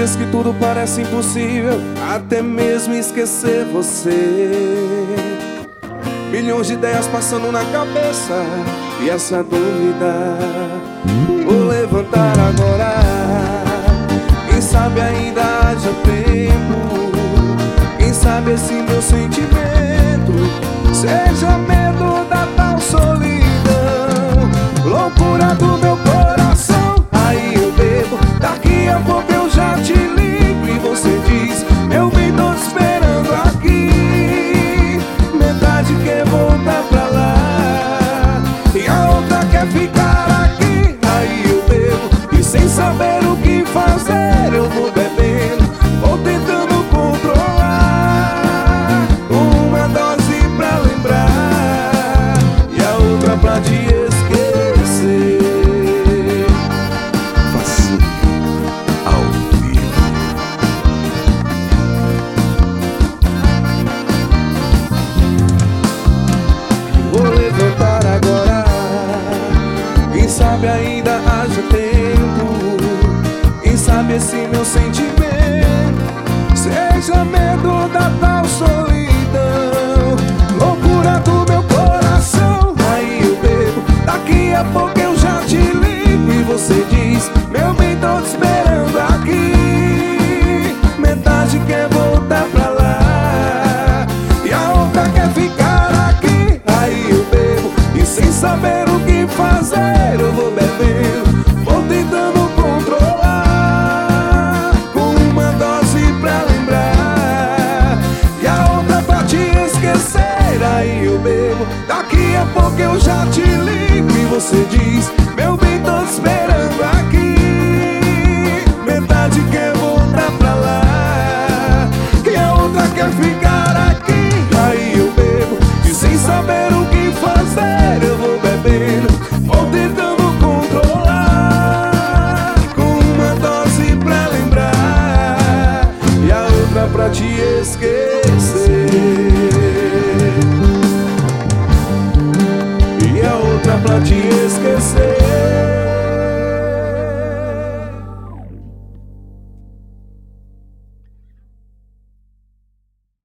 dias que tudo parece impossível, até mesmo esquecer você. Milhões de ideias passando na cabeça e essa dúvida. Vou levantar agora, quem sabe ainda haja tempo. Quem sabe esse meu sentimento seja medo da tal solidão, loucura do meu coração. Aí eu bebo, daqui a pouco eu já te ligo e você diz: meu bem, tô te esperando aqui. Metade quer voltar pra lá e a outra quer ficar aqui. Aí eu bebo e sem saber o que fazer eu vou bebendo, vou tentando controlar. Uma dose pra lembrar e a outra pra te esquecer. Facinho ao vivo. Vou levantar agora, quem sabe ainda haja tempo. Quem sabe esse meu sentimento seja medo da tal solidão, loucura do meu coração. Aí eu bebo, daqui a pouco eu já te ligo e você diz: meu bem, tô te esperando aqui. Metade quer voltar pra lá e a outra quer ficar aqui. Aí eu bebo e sem saber o que fazer eu vou bebendo, vou tentando controlar. Com uma dose pra lembrar e a outra pra te esquecer. Aí eu bebo, daqui a pouco eu já te ligo e você diz: meu bem, tô te esperando aqui. Metade quer voltar pra lá e a outra quer ficar aqui. Aí eu bebo e sem saber o que fazer eu vou bebendo, vou